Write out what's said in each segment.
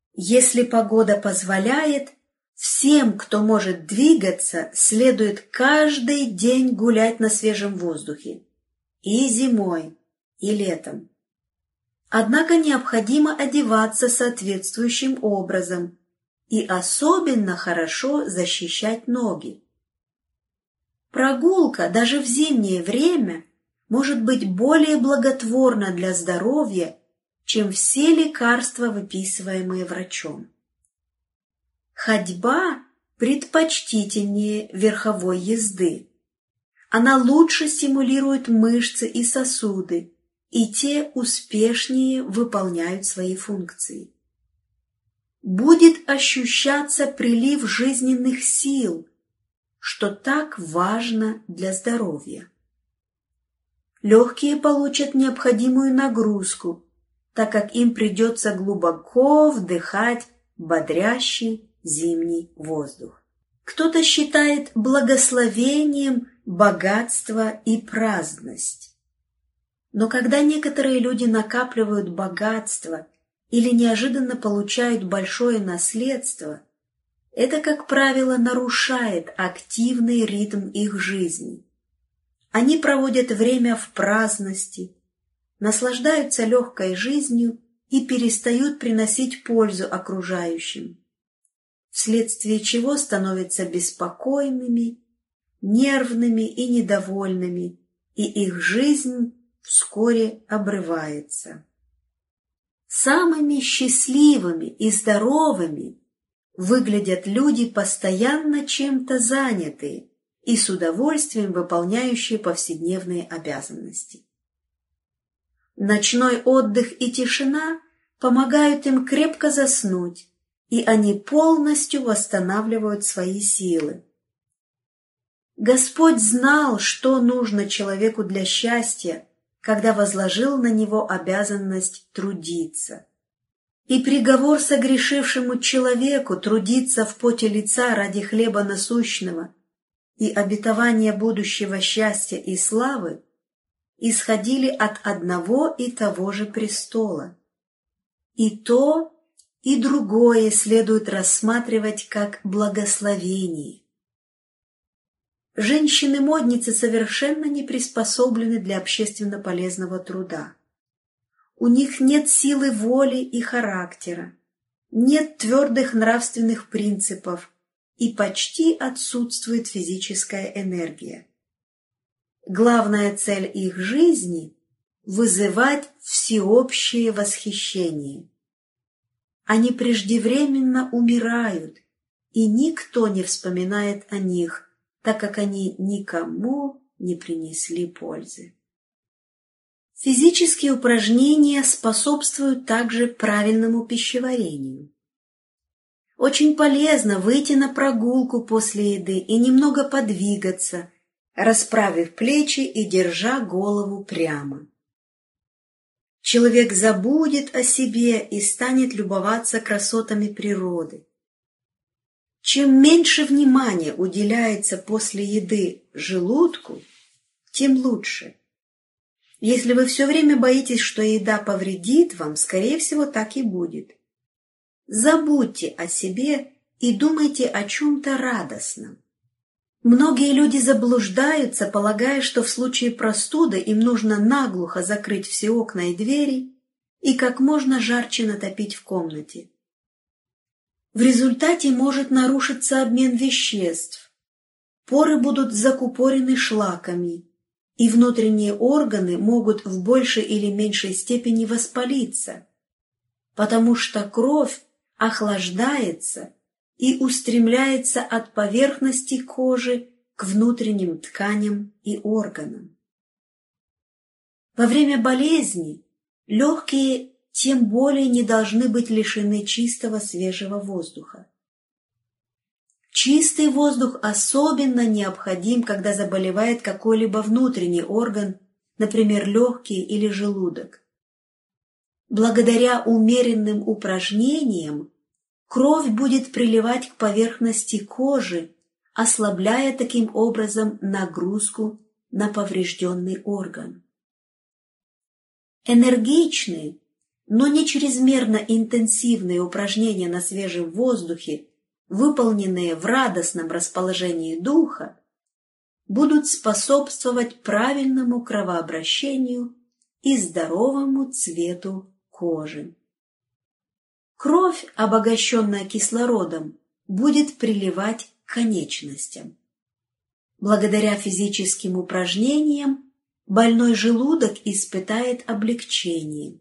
Если погода позволяет, всем, кто может двигаться, следует каждый день гулять на свежем воздухе. И зимой, и летом. Однако необходимо одеваться соответствующим образом и особенно хорошо защищать ноги. Прогулка даже в зимнее время может быть более благотворна для здоровья, чем все лекарства, выписываемые врачом. Ходьба предпочтительнее верховой езды. Она лучше стимулирует мышцы и сосуды, и те успешнее выполняют свои функции. Будет ощущаться прилив жизненных сил, что так важно для здоровья. Легкие получат необходимую нагрузку, так как им придется глубоко вдыхать бодрящий зимний воздух. Кто-то считает благословением богатство и праздность. Но когда некоторые люди накапливают богатство или неожиданно получают большое наследство, это, как правило, нарушает активный ритм их жизни. Они проводят время в праздности, наслаждаются легкой жизнью и перестают приносить пользу окружающим, вследствие чего становятся беспокойными, нервными и недовольными, и их жизнь вскоре обрывается. Самыми счастливыми и здоровыми выглядят люди, постоянно чем-то занятые и с удовольствием выполняющие повседневные обязанности. Ночной отдых и тишина помогают им крепко заснуть, и они полностью восстанавливают свои силы. Господь знал, что нужно человеку для счастья, когда возложил на него обязанность трудиться. И приговор согрешившему человеку трудиться в поте лица ради хлеба насущного и обетования будущего счастья и славы исходили от одного и того же престола. И то, и другое следует рассматривать как благословение. Женщины-модницы совершенно не приспособлены для общественно полезного труда. У них нет силы воли и характера, нет твердых нравственных принципов и почти отсутствует физическая энергия. Главная цель их жизни – вызывать всеобщее восхищение. Они преждевременно умирают, и никто не вспоминает о них, так как они никому не принесли пользы. Физические упражнения способствуют также правильному пищеварению. Очень полезно выйти на прогулку после еды и немного подвигаться, расправив плечи и держа голову прямо. Человек забудет о себе и станет любоваться красотами природы. Чем меньше внимания уделяется после еды желудку, тем лучше. Если вы все время боитесь, что еда повредит вам, скорее всего, так и будет. Забудьте о себе и думайте о чем-то радостном. Многие люди заблуждаются, полагая, что в случае простуды им нужно наглухо закрыть все окна и двери и как можно жарче натопить в комнате. В результате может нарушиться обмен веществ, поры будут закупорены шлаками, и внутренние органы могут в большей или меньшей степени воспалиться, потому что кровь охлаждается и устремляется от поверхности кожи к внутренним тканям и органам. Во время болезни легкие тем более не должны быть лишены чистого свежего воздуха. Чистый воздух особенно необходим, когда заболевает какой-либо внутренний орган, например, легкие или желудок. Благодаря умеренным упражнениям кровь будет приливать к поверхности кожи, ослабляя таким образом нагрузку на поврежденный орган. Энергичный, но не чрезмерно интенсивные упражнения на свежем воздухе, выполненные в радостном расположении духа, будут способствовать правильному кровообращению и здоровому цвету кожи. Кровь, обогащенная кислородом, будет приливать к конечностям. Благодаря физическим упражнениям больной желудок испытает облегчение.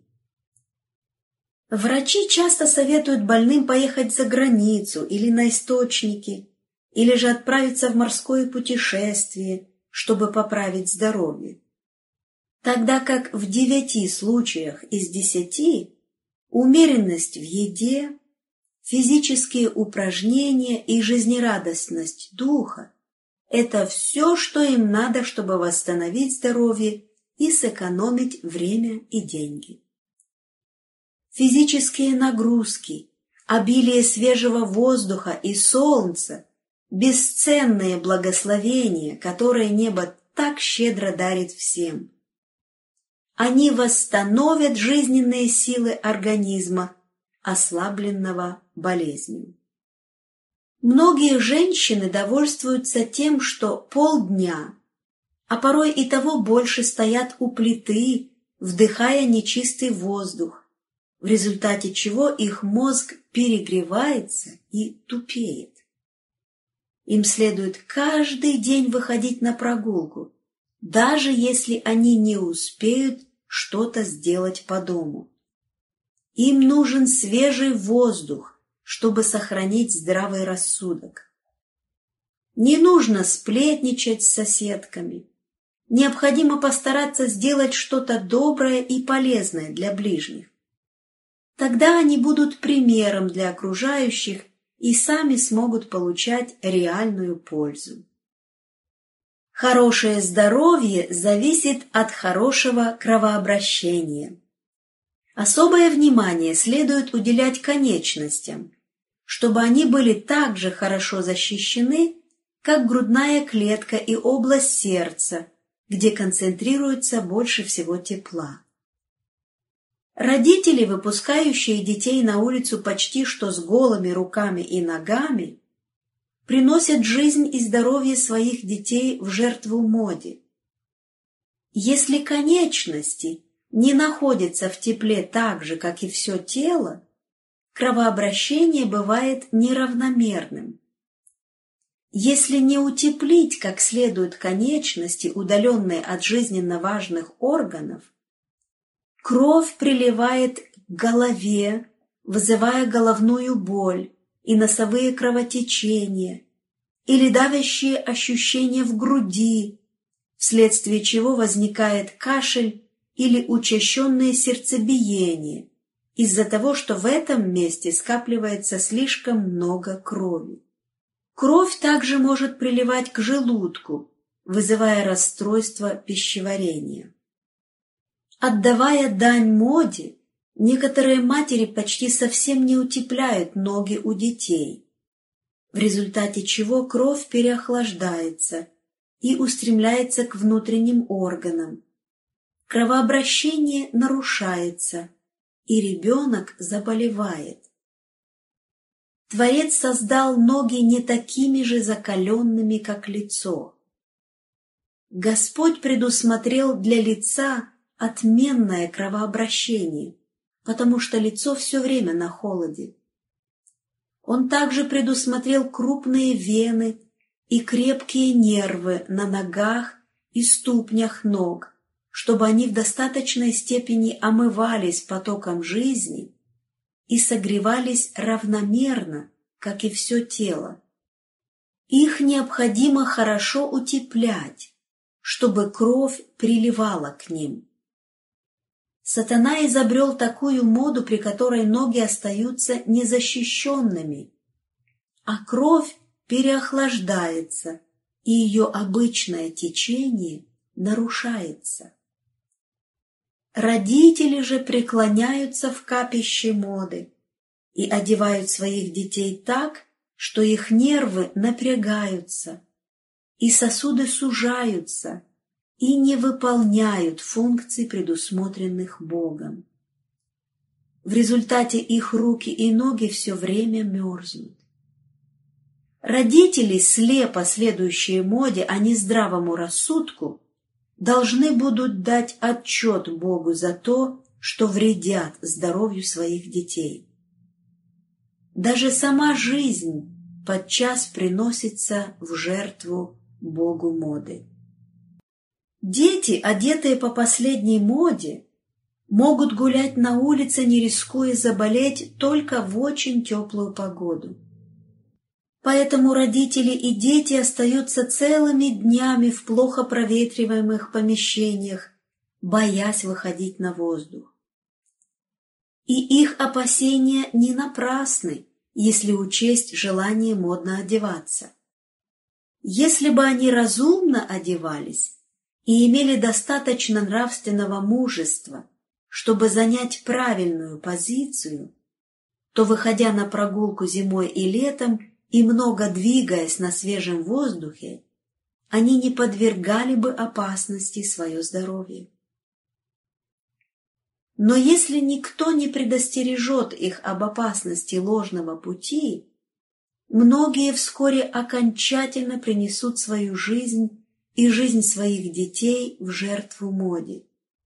Врачи часто советуют больным поехать за границу или на источники, или же отправиться в морское путешествие, чтобы поправить здоровье. Тогда как в 9 случаях из 10 умеренность в еде, физические упражнения и жизнерадостность духа – это все, что им надо, чтобы восстановить здоровье и сэкономить время и деньги. Физические нагрузки, обилие свежего воздуха и солнца – бесценные благословения, которые небо так щедро дарит всем. Они восстановят жизненные силы организма, ослабленного болезнью. Многие женщины довольствуются тем, что полдня, а порой и того больше стоят у плиты, вдыхая нечистый воздух, в результате чего их мозг перегревается и тупеет. Им следует каждый день выходить на прогулку, даже если они не успеют что-то сделать по дому. Им нужен свежий воздух, чтобы сохранить здравый рассудок. Не нужно сплетничать с соседками. Необходимо постараться сделать что-то доброе и полезное для ближних. Тогда они будут примером для окружающих и сами смогут получать реальную пользу. Хорошее здоровье зависит от хорошего кровообращения. Особое внимание следует уделять конечностям, чтобы они были так же хорошо защищены, как грудная клетка и область сердца, где концентрируется больше всего тепла. Родители, выпускающие детей на улицу почти что с голыми руками и ногами, приносят жизнь и здоровье своих детей в жертву моде. Если конечности не находятся в тепле так же, как и все тело, кровообращение бывает неравномерным. Если не утеплить как следует конечности, удаленные от жизненно важных органов, кровь приливает к голове, вызывая головную боль и носовые кровотечения, или давящие ощущения в груди, вследствие чего возникает кашель или учащенное сердцебиение, из-за того, что в этом месте скапливается слишком много крови. Кровь также может приливать к желудку, вызывая расстройство пищеварения. Отдавая дань моде, некоторые матери почти совсем не утепляют ноги у детей, в результате чего кровь переохлаждается и устремляется к внутренним органам. Кровообращение нарушается, и ребенок заболевает. Творец создал ноги не такими же закаленными, как лицо. Господь предусмотрел для лица отменное кровообращение, потому что лицо все время на холоде. Он также предусмотрел крупные вены и крепкие нервы на ногах и ступнях ног, чтобы они в достаточной степени омывались потоком жизни и согревались равномерно, как и все тело. Их необходимо хорошо утеплять, чтобы кровь приливала к ним. Сатана изобрел такую моду, при которой ноги остаются незащищенными, а кровь переохлаждается, и ее обычное течение нарушается. Родители же преклоняются в капище моды и одевают своих детей так, что их нервы напрягаются, и сосуды сужаются, и не выполняют функций, предусмотренных Богом. В результате их руки и ноги все время мерзнут. Родители, слепо следующие моде, а не здравому рассудку, должны будут дать отчет Богу за то, что вредят здоровью своих детей. Даже сама жизнь подчас приносится в жертву Богу моды. Дети, одетые по последней моде, могут гулять на улице, не рискуя заболеть только в очень теплую погоду. Поэтому родители и дети остаются целыми днями в плохо проветриваемых помещениях, боясь выходить на воздух. И их опасения не напрасны, если учесть желание модно одеваться. Если бы они разумно одевались и имели достаточно нравственного мужества, чтобы занять правильную позицию, то, выходя на прогулку зимой и летом и много двигаясь на свежем воздухе, они не подвергали бы опасности свое здоровье. Но если никто не предостережет их об опасности ложного пути, многие вскоре окончательно принесут свою жизнь и жизнь своих детей в жертву моде.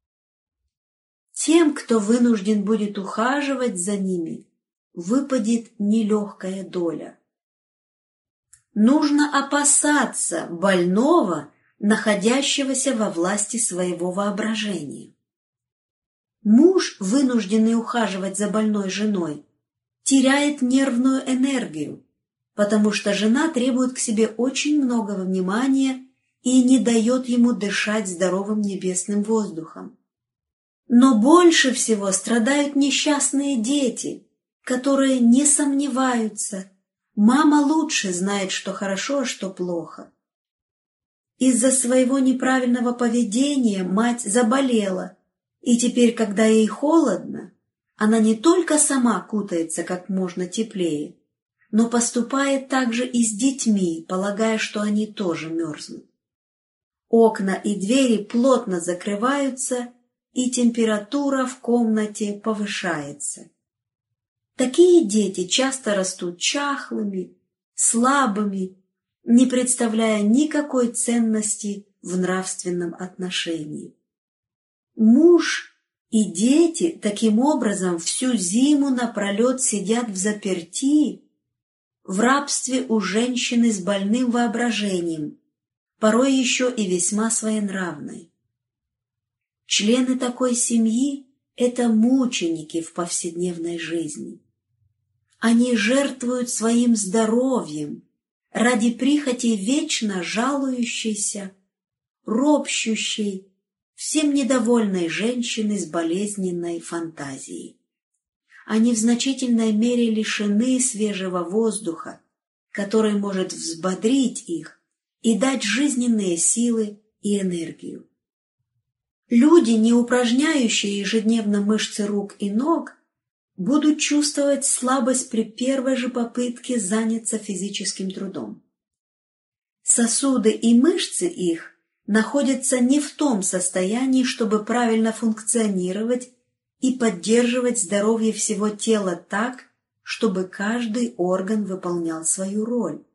Тем, кто вынужден будет ухаживать за ними, выпадет нелегкая доля. Нужно опасаться больного, находящегося во власти своего воображения. Муж, вынужденный ухаживать за больной женой, теряет нервную энергию, потому что жена требует к себе очень много внимания и не дает ему дышать здоровым небесным воздухом. Но больше всего страдают несчастные дети, которые не сомневаются, мама лучше знает, что хорошо, а что плохо. Из-за своего неправильного поведения мать заболела, и теперь, когда ей холодно, она не только сама кутается как можно теплее, но поступает также и с детьми, полагая, что они тоже мерзнут. Окна и двери плотно закрываются, и температура в комнате повышается. Такие дети часто растут чахлыми, слабыми, не представляя никакой ценности в нравственном отношении. Муж и дети таким образом всю зиму напролет сидят взаперти, в рабстве у женщины с больным воображением, порой еще и весьма своенравной. Члены такой семьи – это мученики в повседневной жизни. Они жертвуют своим здоровьем ради прихоти вечно жалующейся, ропщущей, всем недовольной женщины с болезненной фантазией. Они в значительной мере лишены свежего воздуха, который может взбодрить их и дать жизненные силы и энергию. Люди, не упражняющие ежедневно мышцы рук и ног, будут чувствовать слабость при первой же попытке заняться физическим трудом. Сосуды и мышцы их находятся не в том состоянии, чтобы правильно функционировать и поддерживать здоровье всего тела так, чтобы каждый орган выполнял свою роль.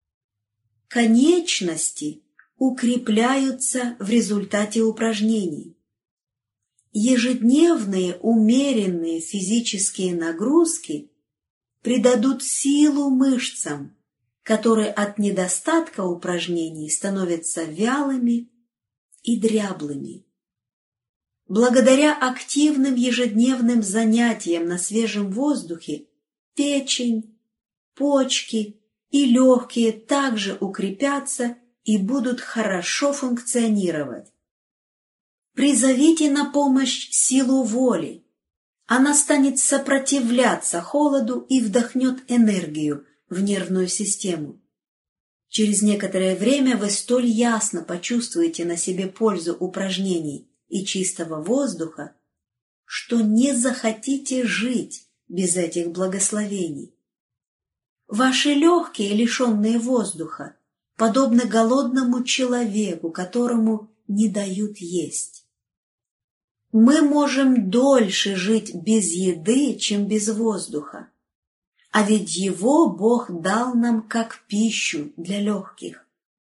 Конечности укрепляются в результате упражнений. Ежедневные умеренные физические нагрузки придадут силу мышцам, которые от недостатка упражнений становятся вялыми и дряблыми. Благодаря активным ежедневным занятиям на свежем воздухе печень, почки и легкие также укрепятся и будут хорошо функционировать. Призовите на помощь силу воли. Она станет сопротивляться холоду и вдохнет энергию в нервную систему. Через некоторое время вы столь ясно почувствуете на себе пользу упражнений и чистого воздуха, что не захотите жить без этих благословений. Ваши легкие, лишенные воздуха, подобны голодному человеку, которому не дают есть. Мы можем дольше жить без еды, чем без воздуха. А ведь его Бог дал нам как пищу для легких.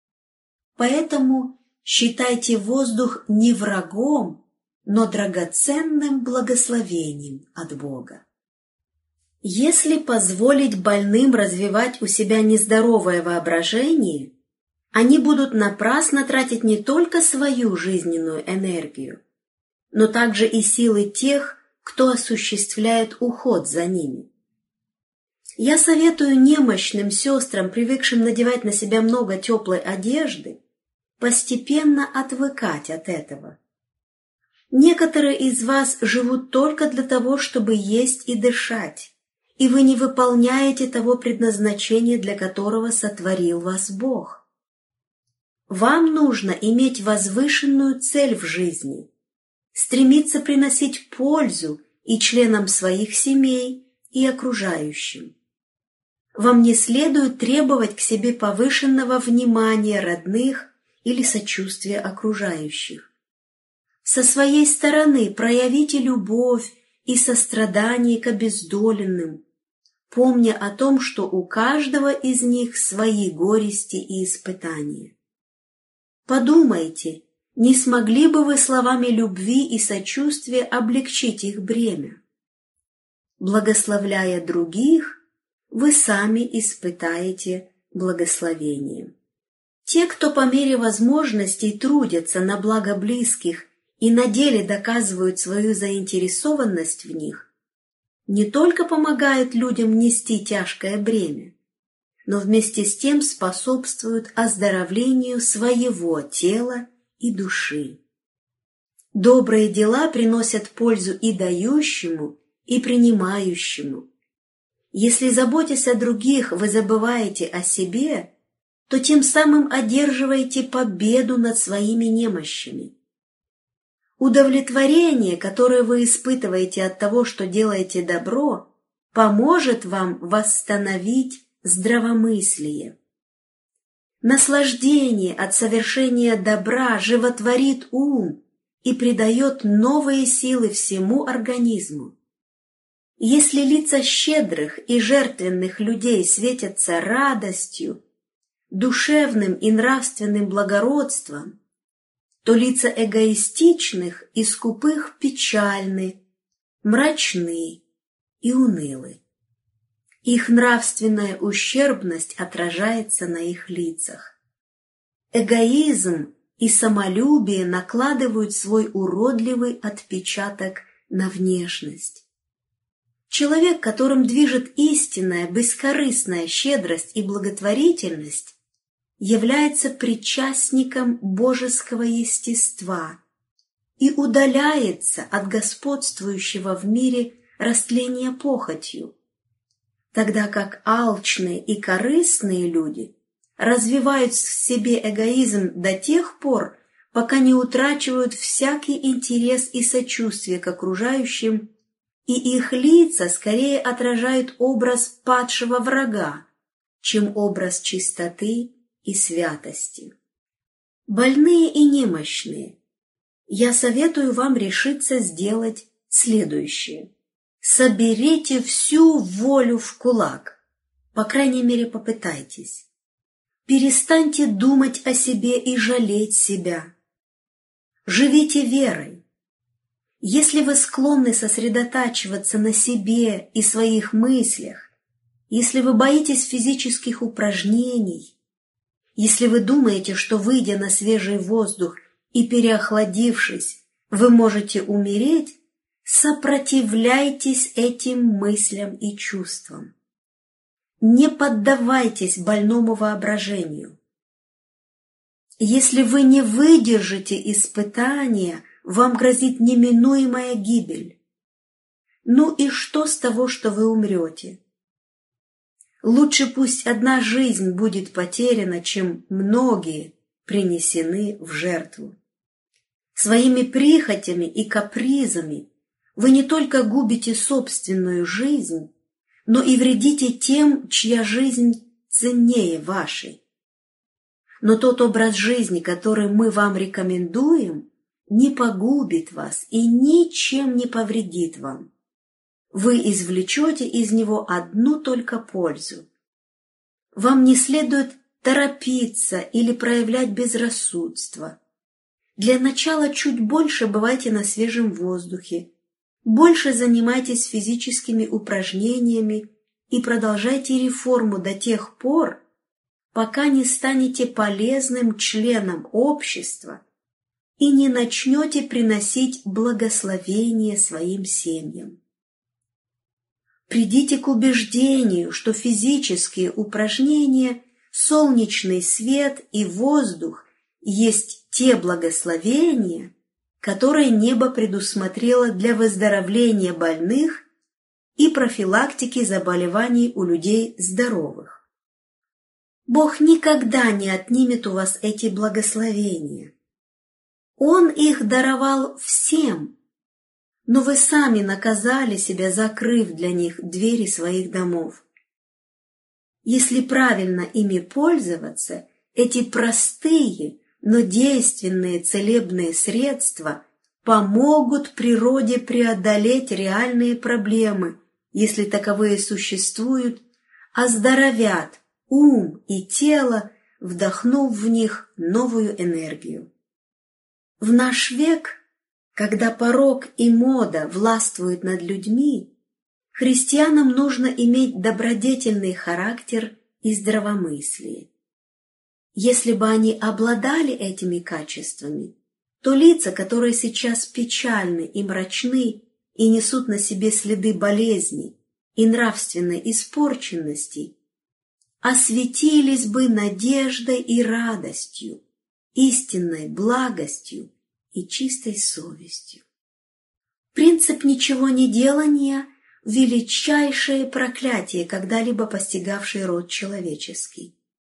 Поэтому считайте воздух не врагом, но драгоценным благословением от Бога. Если позволить больным развивать у себя нездоровое воображение, они будут напрасно тратить не только свою жизненную энергию, но также и силы тех, кто осуществляет уход за ними. Я советую немощным сестрам, привыкшим надевать на себя много теплой одежды, постепенно отвыкать от этого. Некоторые из вас живут только для того, чтобы есть и дышать, и вы не выполняете того предназначения, для которого сотворил вас Бог. Вам нужно иметь возвышенную цель в жизни, стремиться приносить пользу и членам своих семей, и окружающим. Вам не следует требовать к себе повышенного внимания родных или сочувствия окружающих. Со своей стороны проявите любовь и сострадание к обездоленным, помня о том, что у каждого из них свои горести и испытания. Подумайте, не смогли бы вы словами любви и сочувствия облегчить их бремя? Благословляя других, вы сами испытаете благословение. Те, кто по мере возможностей трудятся на благо близких и на деле доказывают свою заинтересованность в них, не только помогают людям нести тяжкое бремя, но вместе с тем способствуют оздоровлению своего тела и души. Добрые дела приносят пользу и дающему, и принимающему. Если, заботясь о других, вы забываете о себе, то тем самым одерживаете победу над своими немощами. Удовлетворение, которое вы испытываете от того, что делаете добро, поможет вам восстановить здравомыслие. Наслаждение от совершения добра животворит ум и придает новые силы всему организму. Если лица щедрых и жертвенных людей светятся радостью, душевным и нравственным благородством, то лица эгоистичных и скупых печальны, мрачны и унылы. Их нравственная ущербность отражается на их лицах. Эгоизм и самолюбие накладывают свой уродливый отпечаток на внешность. Человек, которым движет истинная, бескорыстная щедрость и благотворительность, является причастником божеского естества и удаляется от господствующего в мире растления похотью, тогда как алчные и корыстные люди развивают в себе эгоизм до тех пор, пока не утрачивают всякий интерес и сочувствие к окружающим, и их лица скорее отражают образ падшего врага, чем образ чистоты и святости. Больные и немощные, я советую вам решиться сделать следующее. Соберите всю волю в кулак, по крайней мере попытайтесь. Перестаньте думать о себе и жалеть себя. Живите верой. Если вы склонны сосредотачиваться на себе и своих мыслях, если вы боитесь физических упражнений, если вы думаете, что, выйдя на свежий воздух и переохладившись, вы можете умереть, сопротивляйтесь этим мыслям и чувствам. Не поддавайтесь больному воображению. Если вы не выдержите испытания, вам грозит неминуемая гибель. Ну и что с того, что вы умрете? Лучше пусть одна жизнь будет потеряна, чем многие принесены в жертву. Своими прихотями и капризами вы не только губите собственную жизнь, но и вредите тем, чья жизнь ценнее вашей. Но тот образ жизни, который мы вам рекомендуем, не погубит вас и ничем не повредит вам. Вы извлечете из него одну только пользу. Вам не следует торопиться или проявлять безрассудство. Для начала чуть больше бывайте на свежем воздухе, больше занимайтесь физическими упражнениями и продолжайте реформу до тех пор, пока не станете полезным членом общества и не начнете приносить благословение своим семьям. Придите к убеждению, что физические упражнения, солнечный свет и воздух есть те благословения, которые небо предусмотрело для выздоровления больных и профилактики заболеваний у людей здоровых. Бог никогда не отнимет у вас эти благословения. Он их даровал всем, но вы сами наказали себя, закрыв для них двери своих домов. Если правильно ими пользоваться, эти простые, но действенные целебные средства помогут природе преодолеть реальные проблемы, если таковые существуют, оздоровят ум и тело, вдохнув в них новую энергию. В наш век, когда порок и мода властвуют над людьми, христианам нужно иметь добродетельный характер и здравомыслие. Если бы они обладали этими качествами, то лица, которые сейчас печальны и мрачны и несут на себе следы болезней и нравственной испорченности, осветились бы надеждой и радостью, истинной благостью и чистой совестью. Принцип ничего не делания – величайшее проклятие, когда-либо постигавшее род человеческий.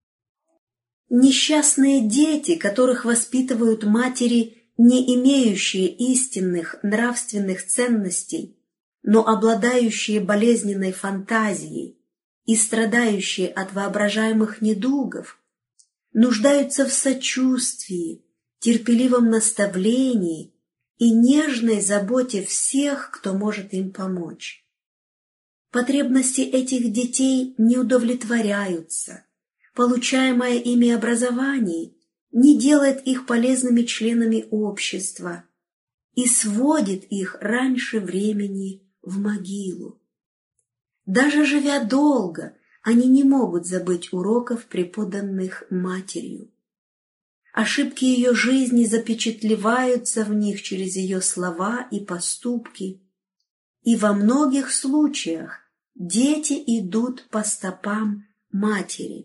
Несчастные дети, которых воспитывают матери, не имеющие истинных нравственных ценностей, но обладающие болезненной фантазией и страдающие от воображаемых недугов, нуждаются в сочувствии, терпеливом наставлении и нежной заботе всех, кто может им помочь. Потребности этих детей не удовлетворяются. Получаемое ими образование не делает их полезными членами общества и сводит их раньше времени в могилу. Даже живя долго, они не могут забыть уроков, преподанных матерью. Ошибки ее жизни запечатлеваются в них через ее слова и поступки, и во многих случаях дети идут по стопам матери.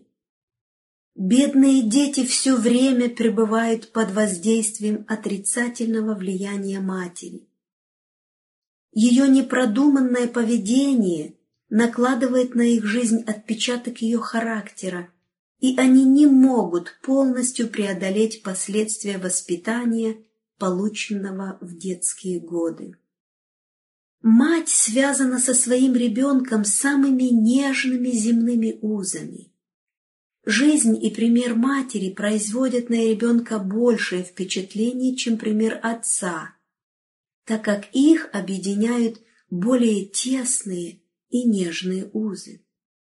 Бедные дети все время пребывают под воздействием отрицательного влияния матери. Ее непродуманное поведение накладывает на их жизнь отпечаток ее характера, и они не могут полностью преодолеть последствия воспитания, полученного в детские годы. Мать связана со своим ребенком самыми нежными земными узами. Жизнь и пример матери производят на ребенка большее впечатление, чем пример отца, так как их объединяют более тесные и нежные узы.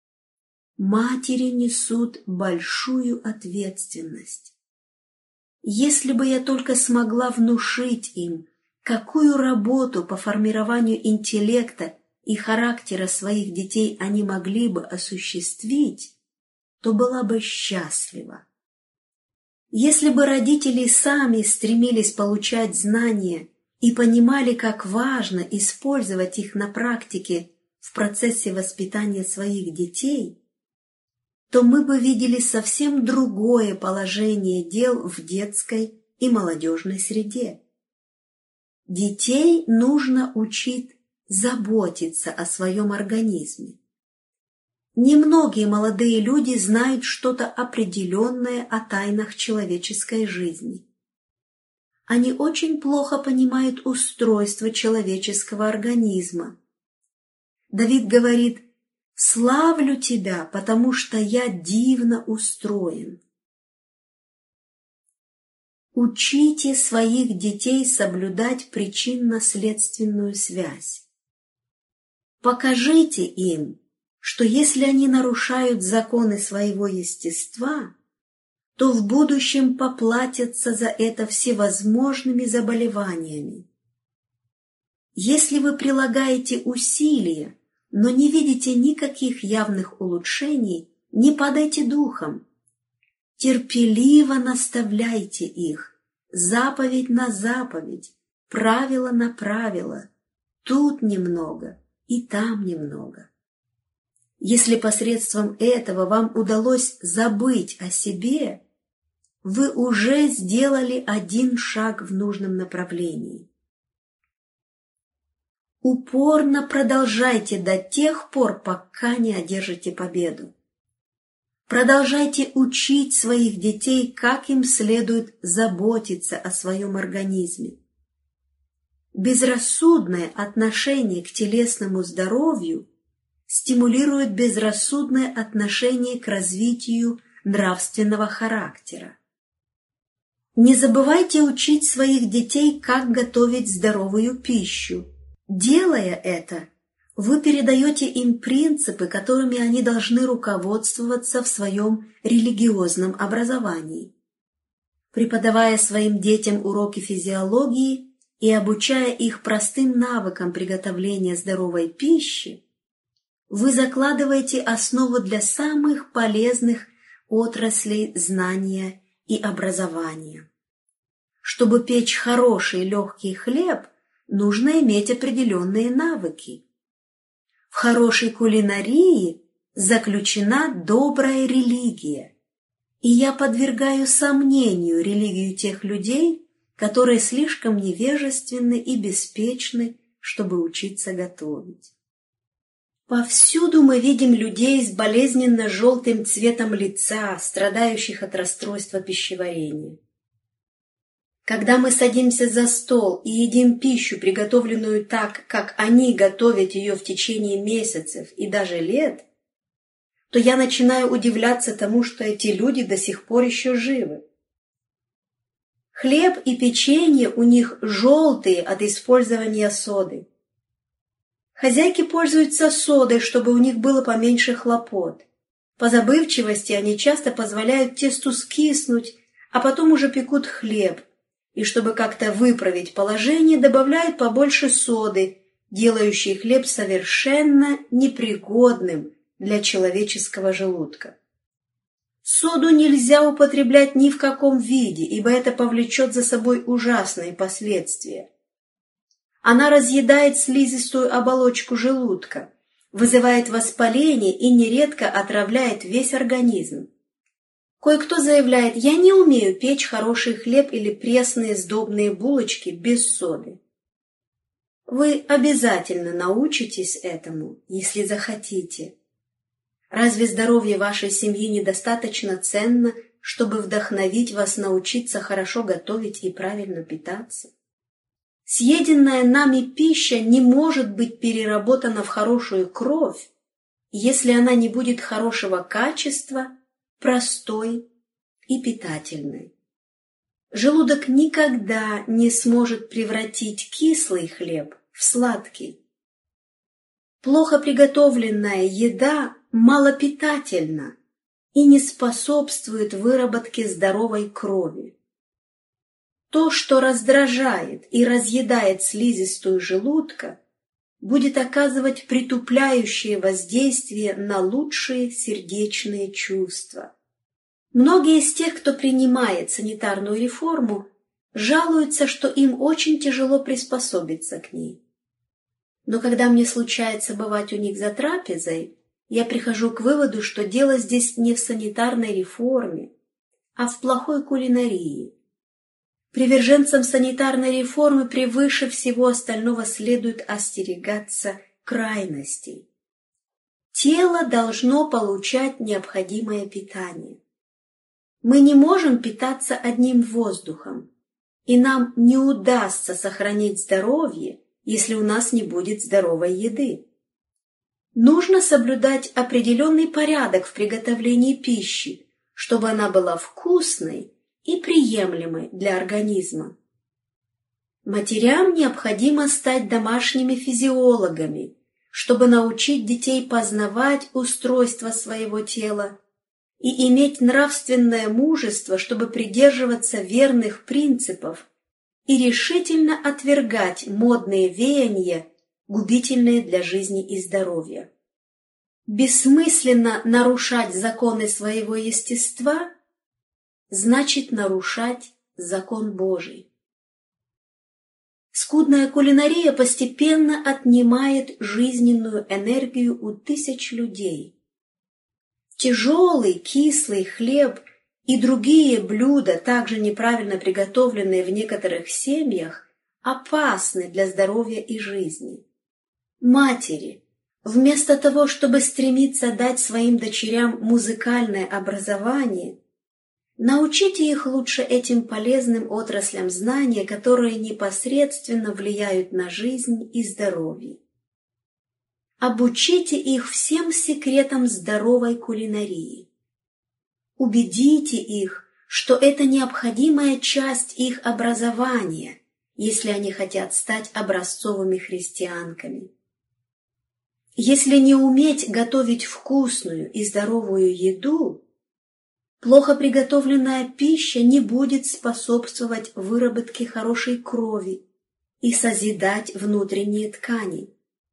Матери несут большую ответственность. Если бы я только смогла внушить им, какую работу по формированию интеллекта и характера своих детей они могли бы осуществить, то была бы счастлива. Если бы родители сами стремились получать знания и понимали, как важно использовать их на практике в процессе воспитания своих детей, то мы бы видели совсем другое положение дел в детской и молодежной среде. Детей нужно учить заботиться о своем организме. Немногие молодые люди знают что-то определенное о тайнах человеческой жизни. Они очень плохо понимают устройство человеческого организма. Давид говорит: «Славлю тебя, потому что я дивно устроен». Учите своих детей соблюдать причинно-следственную связь. Покажите им, что если они нарушают законы своего естества, то в будущем поплатятся за это всевозможными заболеваниями. Если вы прилагаете усилия, но не видите никаких явных улучшений, не падайте духом. Терпеливо наставляйте их, заповедь на заповедь, правило на правило, тут немного и там немного. Если посредством этого вам удалось забыть о себе, вы уже сделали один шаг в нужном направлении. Упорно продолжайте до тех пор, пока не одержите победу. Продолжайте учить своих детей, как им следует заботиться о своем организме. Безрассудное отношение к телесному здоровью стимулирует безрассудное отношение к развитию нравственного характера. Не забывайте учить своих детей, как готовить здоровую пищу. Делая это, вы передаете им принципы, которыми они должны руководствоваться в своем религиозном образовании. Преподавая своим детям уроки физиологии и обучая их простым навыкам приготовления здоровой пищи, вы закладываете основу для самых полезных отраслей знания и образования. Чтобы печь хороший легкий хлеб, нужно иметь определенные навыки. В хорошей кулинарии заключена добрая религия, и я подвергаю сомнению религию тех людей, которые слишком невежественны и беспечны, чтобы учиться готовить. Повсюду мы видим людей с болезненно-желтым цветом лица, страдающих от расстройства пищеварения. Когда мы садимся за стол и едим пищу, приготовленную так, как они готовят ее в течение месяцев и даже лет, то я начинаю удивляться тому, что эти люди до сих пор еще живы. Хлеб и печенье у них желтые от использования соды. Хозяйки пользуются содой, чтобы у них было поменьше хлопот. По забывчивости они часто позволяют тесту скиснуть, а потом уже пекут хлеб, и чтобы как-то выправить положение, добавляют побольше соды, делающей хлеб совершенно непригодным для человеческого желудка. Соду нельзя употреблять ни в каком виде, ибо это повлечет за собой ужасные последствия. Она разъедает слизистую оболочку желудка, вызывает воспаление и нередко отравляет весь организм. Кое-кто заявляет: «Я не умею печь хороший хлеб или пресные сдобные булочки без соды». Вы обязательно научитесь этому, если захотите. Разве здоровье вашей семьи недостаточно ценно, чтобы вдохновить вас научиться хорошо готовить и правильно питаться? Съеденная нами пища не может быть переработана в хорошую кровь, если она не будет хорошего качества, простой и питательной. Желудок никогда не сможет превратить кислый хлеб в сладкий. Плохо приготовленная еда малопитательна и не способствует выработке здоровой крови. То, что раздражает и разъедает слизистую желудка, будет оказывать притупляющее воздействие на лучшие сердечные чувства. Многие из тех, кто принимает санитарную реформу, жалуются, что им очень тяжело приспособиться к ней. Но когда мне случается бывать у них за трапезой, я прихожу к выводу, что дело здесь не в санитарной реформе, а в плохой кулинарии. Приверженцам санитарной реформы превыше всего остального следует остерегаться крайностей. Тело должно получать необходимое питание. Мы не можем питаться одним воздухом, и нам не удастся сохранить здоровье, если у нас не будет здоровой еды. Нужно соблюдать определенный порядок в приготовлении пищи, чтобы она была вкусной и приемлемы для организма. Матерям необходимо стать домашними физиологами, чтобы научить детей познавать устройство своего тела и иметь нравственное мужество, чтобы придерживаться верных принципов и решительно отвергать модные веяния, губительные для жизни и здоровья. Бессмысленно нарушать законы своего естества значит нарушать закон Божий. Скудная кулинария постепенно отнимает жизненную энергию у тысяч людей. Тяжелый кислый хлеб и другие блюда, также неправильно приготовленные в некоторых семьях, опасны для здоровья и жизни. Матери, вместо того, чтобы стремиться дать своим дочерям музыкальное образование, научите их лучше этим полезным отраслям знания, которые непосредственно влияют на жизнь и здоровье. Обучите их всем секретам здоровой кулинарии. Убедите их, что это необходимая часть их образования, если они хотят стать образцовыми христианками. Если не уметь готовить вкусную и здоровую еду, плохо приготовленная пища не будет способствовать выработке хорошей крови и созидать внутренние ткани.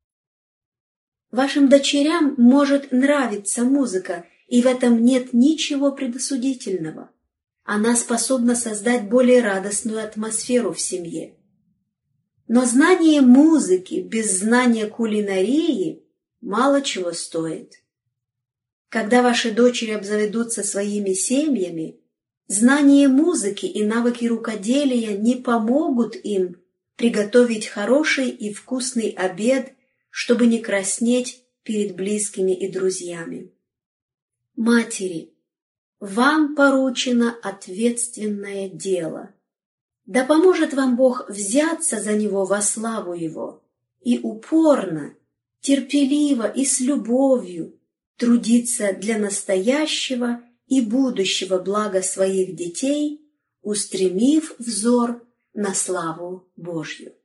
Вашим дочерям может нравиться музыка, и в этом нет ничего предосудительного. Она способна создать более радостную атмосферу в семье. Но знание музыки без знания кулинарии мало чего стоит. Когда ваши дочери обзаведутся своими семьями, знание музыки и навыки рукоделия не помогут им приготовить хороший и вкусный обед, чтобы не краснеть перед близкими и друзьями. Матери, вам поручено ответственное дело. Да поможет вам Бог взяться за него во славу Его и упорно, терпеливо и с любовью трудиться для настоящего и будущего блага своих детей, устремив взор на славу Божью.